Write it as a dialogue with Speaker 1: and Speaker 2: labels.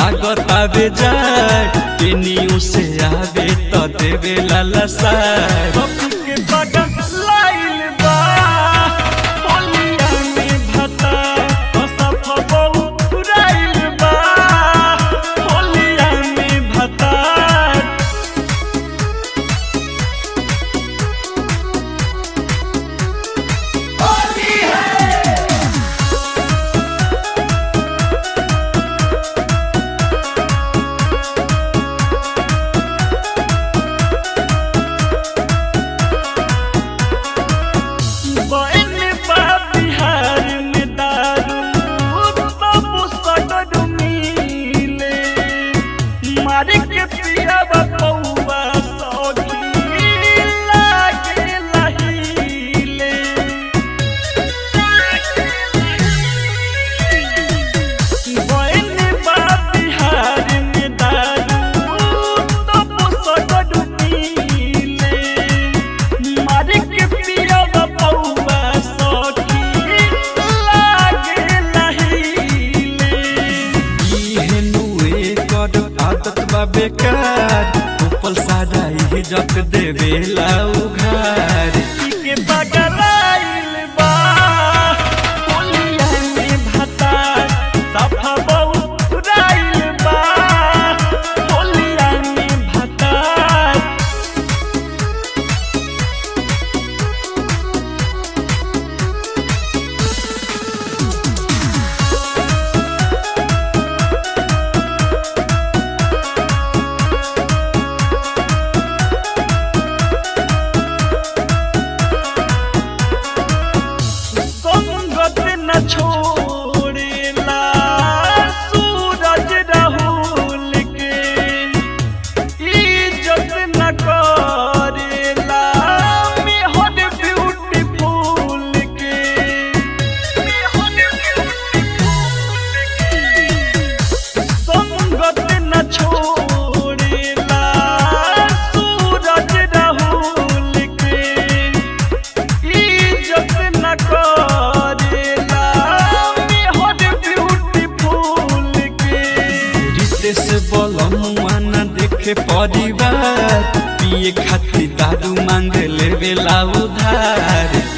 Speaker 1: लागत आवे जाए केनियो से आवे तो देवे लाला सार के बगल लाइल बा होलिया में भता तो सब बहु राइल बा होलिया में भता मारे के पिया बपौवा सौखी लागे लहीले बहन बा बिहार में दारू तब सगड पीले मारे के पिया बपौवा सौखी लागे लहीले इहेनुए कर आदत बा बेकार ऊपर सादा इज्जत देवे लाऊ घर के बगलाइल बा होलिया में भता सफा बहु राइल बा होलिया में भता छोड़ेला सूरज राहुल के इज्जत न करेला मेहर ब्यूटीफुल के संगत न छोड़ेला सूरज राहुल के इज्जत न करेला से बोलमुआ न देखे परिवार पिए खातिर दारू मांग लेवेला उधार